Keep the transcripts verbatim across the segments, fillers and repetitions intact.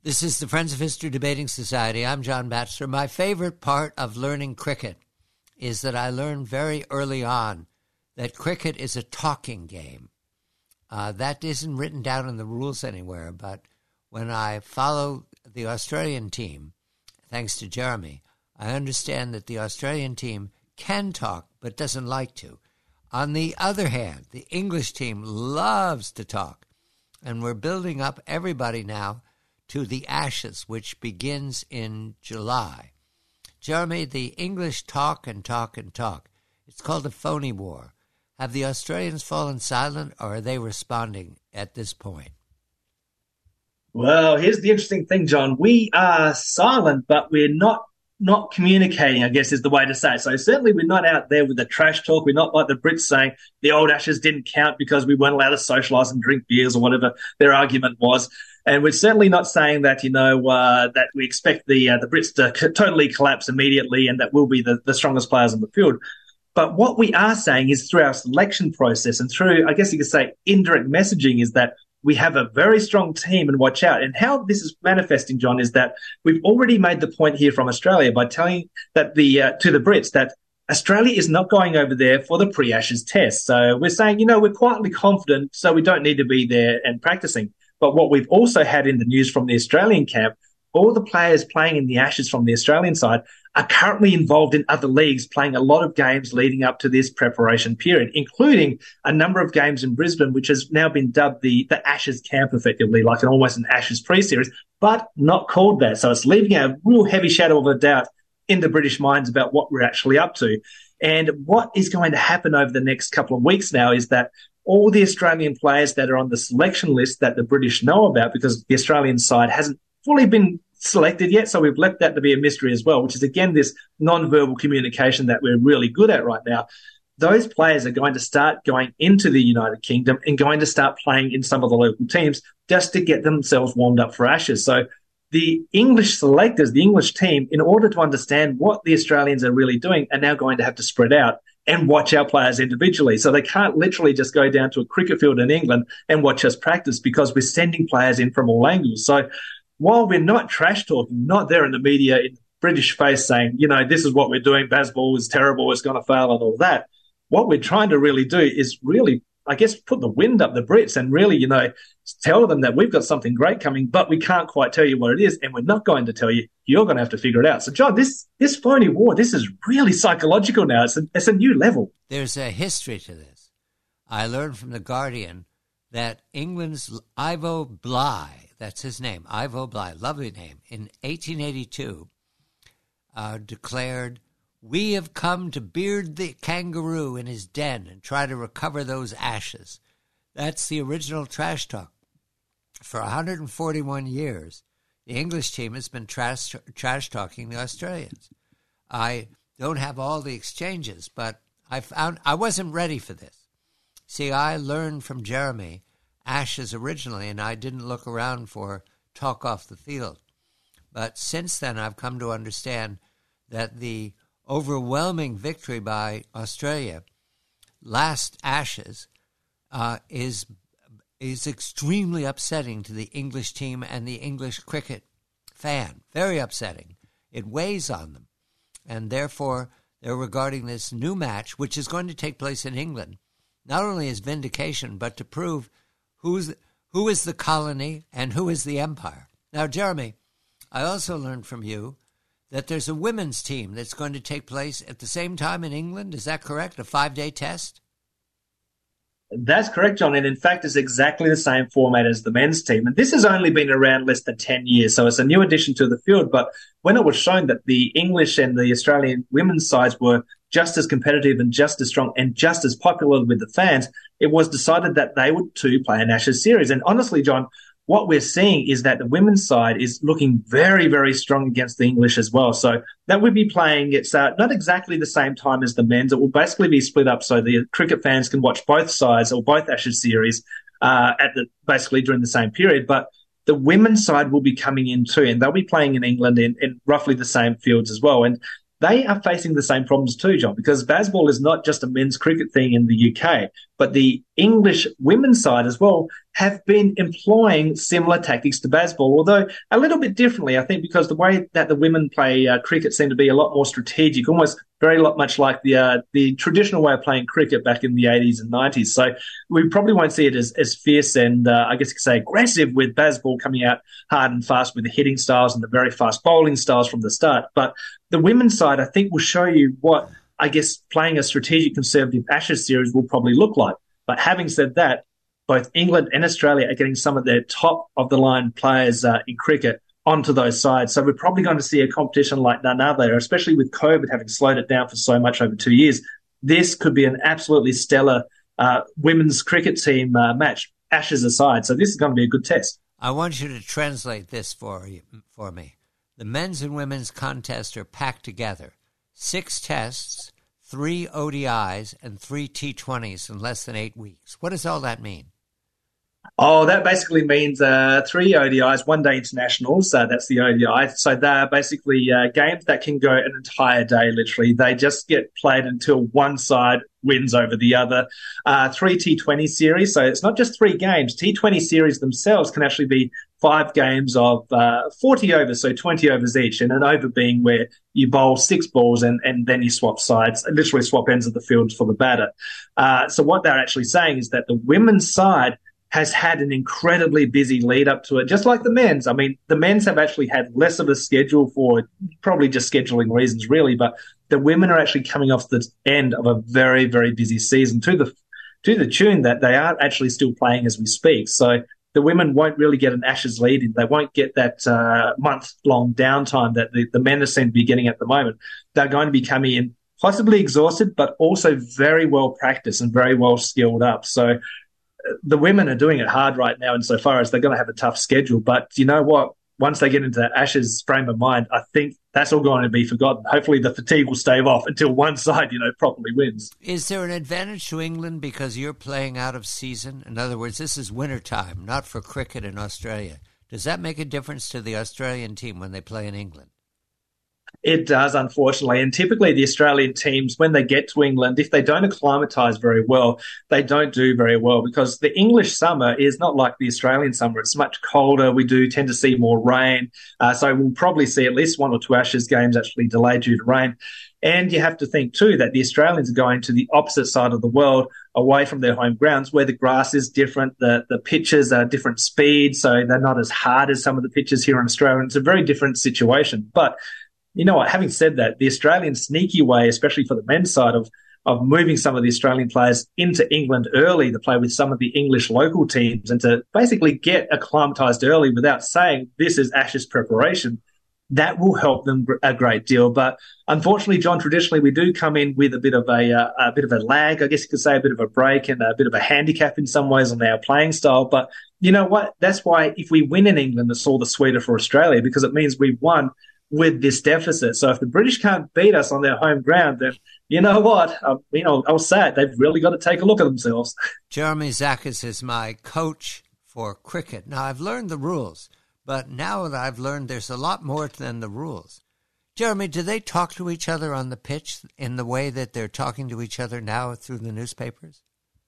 This is the Friends of History Debating Society. I'm John Batchelor. My favorite part of learning cricket is that I learned very early on that cricket is a talking game. Uh, that isn't written down in the rules anywhere, but when I follow the Australian team, thanks to Jeremy, I understand that the Australian team can talk but doesn't like to. On the other hand, the English team loves to talk, and we're building up everybody now to the Ashes, which begins in July. Jeremy, the English talk and talk and talk. It's called a phony war. Have the Australians fallen silent, or are they responding at this point? Well, here's the interesting thing, John. We are silent, but we're not not communicating, I guess is the way to say it. So certainly we're not out there with the trash talk. We're not like the Brits saying the old Ashes didn't count because we weren't allowed to socialise and drink beers or whatever their argument was. And we're certainly not saying that, you know, uh, that we expect the uh, the Brits to c- totally collapse immediately and that we'll be the, the strongest players on the field. But what we are saying is through our selection process and through, I guess you could say, indirect messaging is that we have a very strong team and watch out. And how this is manifesting, John, is that we've already made the point here from Australia by telling that the uh, to the Brits that Australia is not going over there for the pre-Ashes test. So we're saying, you know, we're quietly confident, so we don't need to be there and practicing. But what we've also had in the news from the Australian camp, all the players playing in the Ashes from the Australian side are currently involved in other leagues, playing a lot of games leading up to this preparation period, including a number of games in Brisbane, which has now been dubbed the, the Ashes camp, effectively, like an almost an Ashes pre-series, but not called that. So it's leaving a real heavy shadow of a doubt in the British minds about what we're actually up to. And what is going to happen over the next couple of weeks now is that all the Australian players that are on the selection list that the British know about, because the Australian side hasn't fully been selected yet, so we've left that to be a mystery as well, which is, again, this non-verbal communication that we're really good at right now. Those players are going to start going into the United Kingdom and going to start playing in some of the local teams just to get themselves warmed up for Ashes. So the English selectors, the English team, in order to understand what the Australians are really doing, are now going to have to spread out and watch our players individually. So they can't literally just go down to a cricket field in England and watch us practice because we're sending players in from all angles. So while we're not trash talking, not there in the media in British face saying, you know, this is what we're doing, Bazball is terrible, it's going to fail and all that, what we're trying to really do is really, I guess, put the wind up the Brits and really, you know, tell them that we've got something great coming, but we can't quite tell you what it is, and we're not going to tell you. You're going to have to figure it out. So, John, this this phony war, this is really psychological now. It's a, it's a new level. There's a history to this. I learned from The Guardian that England's Ivo Bly, that's his name, Ivo Bly, lovely name, in eighteen eighty-two uh, declared, "We have come to beard the kangaroo in his den and try to recover those ashes." That's the original trash talk. For one hundred forty-one years, the English team has been trash, trash talking the Australians. I don't have all the exchanges, but I found I wasn't ready for this. See, I learned from Jeremy Ashes originally, and I didn't look around for talk off the field. But since then, I've come to understand that the overwhelming victory by Australia last Ashes uh, is is extremely upsetting to the English team and the English cricket fan. Very upsetting. It weighs on them. And therefore, they're regarding this new match, which is going to take place in England, not only as vindication, but to prove who's who is the colony and who is the empire. Now, Jeremy, I also learned from you that there's a women's team that's going to take place at the same time in England. Is that correct? A five-day test? That's correct, John. And in fact, it's exactly the same format as the men's team. And this has only been around less than ten years, so it's a new addition to the field. But when it was shown that the English and the Australian women's sides were just as competitive and just as strong and just as popular with the fans, it was decided that they would too play an Ashes series. And honestly, John, what we're seeing is that the women's side is looking very, very strong against the English as well. So that would be playing, it's uh, not exactly the same time as the men's. It will basically be split up so the cricket fans can watch both sides or both Ashes series uh, at the basically during the same period. But the women's side will be coming in too, and they'll be playing in England in, in roughly the same fields as well. And they are facing the same problems too, John, because Bazball is not just a men's cricket thing in the U K, but the English women's side as well have been employing similar tactics to baseball, although a little bit differently, I think, because the way that the women play uh, cricket seem to be a lot more strategic, almost very lot, much like the uh, the traditional way of playing cricket back in the eighties and nineties. So we probably won't see it as, as fierce and, uh, I guess you could say, aggressive with baseball coming out hard and fast with the hitting styles and the very fast bowling styles from the start. But the women's side, I think, will show you what, I guess, playing a strategic conservative Ashes series will probably look like. But having said that, both England and Australia are getting some of their top-of-the-line players uh, in cricket onto those sides. So we're probably going to see a competition like none other, especially with COVID having slowed it down for so much over two years. This could be an absolutely stellar uh, women's cricket team uh, match, Ashes aside. So this is going to be a good test. I want you to translate this for you, for me. The men's and women's contests are packed together. Six tests, three O D Is, and three T twenties in less than eight weeks. What does all that mean? Oh, that basically means uh, three O D Is, one-day internationals. Uh, that's the O D I. So they're basically uh, games that can go an entire day, literally. They just get played until one side wins over the other. Uh, three T twenty series. So it's not just three games. T twenty series themselves can actually be five games of uh, forty overs, so twenty overs each, and an over being where you bowl six balls and, and then you swap sides, literally swap ends of the field for the batter. Uh, so what they're actually saying is that the women's side has had an incredibly busy lead up to it, just like the men's. I mean, the men's have actually had less of a schedule for probably just scheduling reasons, really, but the women are actually coming off the end of a very, very busy season to the to the tune that they are actually still playing as we speak. So the women won't really get an Ashes lead in. They won't get that uh, month-long downtime that the, the men seem to be getting at the moment. They're going to be coming in possibly exhausted, but also very well practiced and very well skilled up. So the women are doing it hard right now insofar as they're going to have a tough schedule. But you know what? Once they get into Ashes frame of mind, I think that's all going to be forgotten. Hopefully the fatigue will stave off until one side, you know, properly wins. Is there an advantage to England because you're playing out of season? In other words, this is winter time, not for cricket in Australia. Does that make a difference to the Australian team when they play in England? It does, unfortunately. And typically the Australian teams, when they get to England, if they don't acclimatise very well, they don't do very well because the English summer is not like the Australian summer. It's much colder. We do tend to see more rain. Uh, so we'll probably see at least one or two Ashes games actually delayed due to rain. And you have to think, too, that the Australians are going to the opposite side of the world, away from their home grounds, where the grass is different, the, the pitches are different speeds, so they're not as hard as some of the pitches here in Australia. It's a very different situation. But you know what, having said that, the Australian sneaky way, especially for the men's side, of of moving some of the Australian players into England early to play with some of the English local teams and to basically get acclimatised early without saying this is Ashes preparation, that will help them a great deal. But unfortunately, John, traditionally we do come in with a bit of a, uh, a bit of a lag, I guess you could say, a bit of a break and a bit of a handicap in some ways on our playing style. But you know what? That's why if we win in England, it's all the sweeter for Australia because it means we've won with this deficit. So if the British can't beat us on their home ground, then you know what? Um, you know, I'll say it. They've really got to take a look at themselves. Jeremy Zakis is my coach for cricket. Now, I've learned the rules, but now that I've learned there's a lot more than the rules. Jeremy, do they talk to each other on the pitch in the way that they're talking to each other now through the newspapers?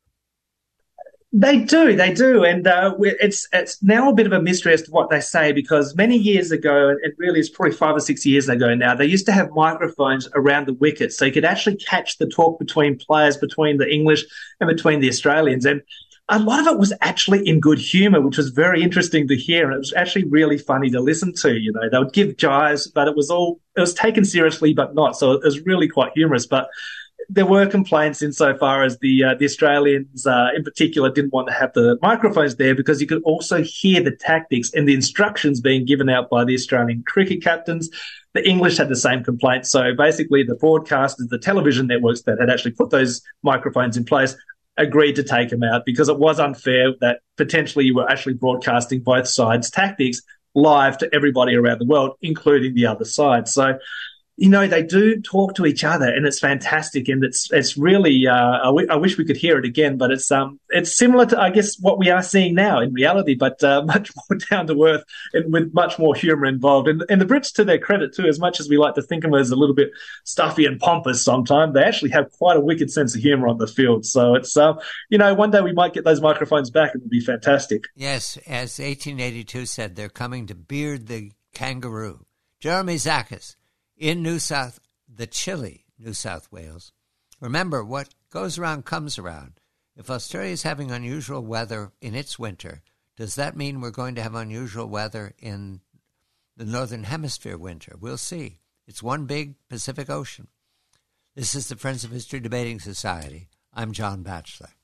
They do, they do, and uh, it's it's now a bit of a mystery as to what they say because many years ago, and it really is probably five or six years ago now, they used to have microphones around the wickets so you could actually catch the talk between players, between the English and between the Australians, and a lot of it was actually in good humour, which was very interesting to hear, and it was actually really funny to listen to. You know, they would give jibes, but it was all it was taken seriously, but not, so it was really quite humorous, but there were complaints insofar as the uh, the Australians uh, in particular didn't want to have the microphones there because you could also hear the tactics and the instructions being given out by the Australian cricket captains. The English had the same complaint. So basically the broadcasters, the television networks that had actually put those microphones in place agreed to take them out because it was unfair that potentially you were actually broadcasting both sides' tactics live to everybody around the world, including the other side. So You know, they do talk to each other, and it's fantastic, and it's it's really. Uh, I, w- I wish we could hear it again, but it's um it's similar to, I guess, what we are seeing now in reality, but uh, much more down to earth and with much more humour involved. And and the Brits, to their credit too, as much as we like to think of them as a little bit stuffy and pompous, sometimes they actually have quite a wicked sense of humour on the field. So it's uh, you know, one day we might get those microphones back, and it'll be fantastic. Yes, as eighteen eighty-two said, they're coming to beard the kangaroo. Jeremy Zakis. In New South, the chilly New South Wales. Remember, what goes around comes around. If Australia is having unusual weather in its winter, does that mean we're going to have unusual weather in the Northern Hemisphere winter? We'll see. It's one big Pacific Ocean. This is the Friends of History Debating Society. I'm John Batchelor.